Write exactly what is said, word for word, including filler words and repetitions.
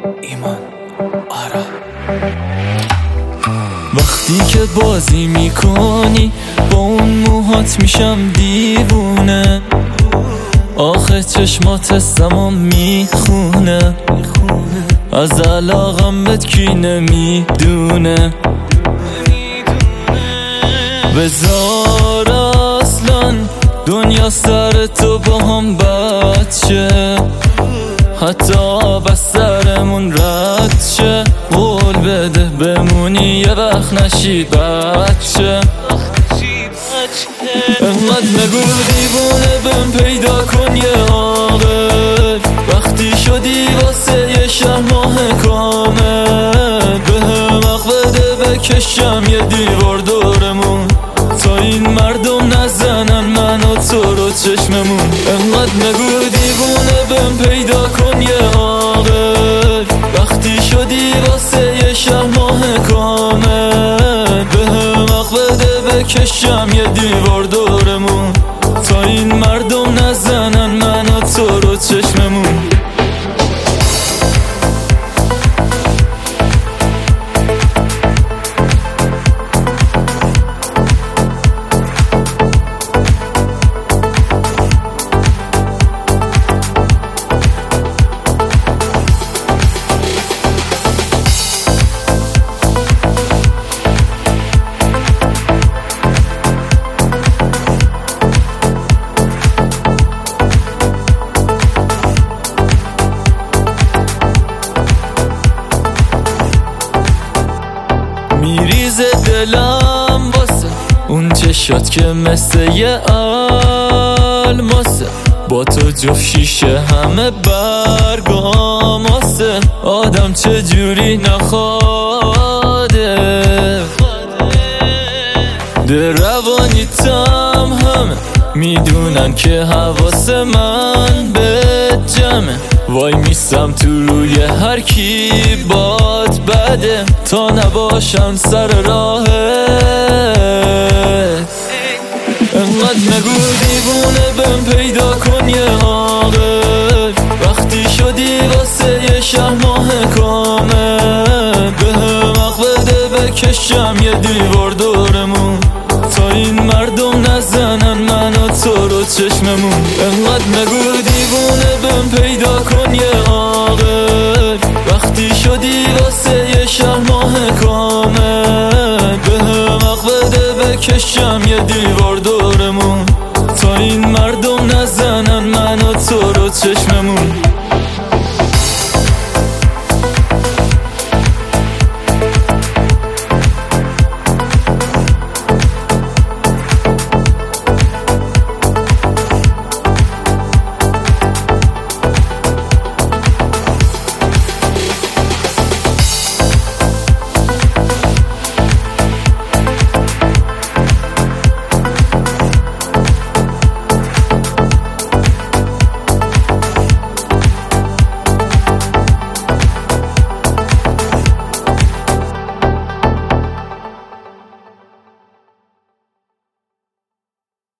ایمان آرا. وقتی که بازی میکنی با اون موهات میشم دیوونه، آخه چشمات سمام میخونه، از علاقم بهت کی نمیدونه. بذار اصلا دنیا سر تو با هم بچه، حتی بس سرمون رد شه. قول بده بمونی یه وقت نشی بچه. انقدر نگو دیوونه بهم پیدا کن یه عاقل، وقتی شدی واسه یه شهر ماه کامل. بهم حق بده بکشم یه دیوار دورمون، تا این مردم نزنن من و تو رو چشممون. انقدر نگو دیوونه بهم پیدا کن یه عاقل، وقتی شدی واسه یه شهر ماه کامل. بهم حق بده بکشم یه دیوار دورمون، تا این مردم نزنن من و تو رو چشممون. میریزه دلم واسه اون چشات که مثل یه الماسه، با تو جفت شیشه همه برگاماسه. آدم چجوری نخواده ده روانیتم همه میدونن که حواس من به جمعه. وای میستم تو روی هر کی باد بده، تا نباشم سر راهت. انقدر نگو دیوونه بهم پیدا کن یه عاقل، وقتی شدی واسه یه شهر ماه کامل. بهم حق بده بکشم یه دیوار دورمون، تا این مردم نزنن من و تو رو چشممون. انقدر نگو دیوونه بهم پیدا کن یه عاقل، وقتی شدی واسه یه شهر ماه کامل. بهم حق بده بکشم یه دیوار دورمون، تا این مردم نزنن من و تو رو چشممون.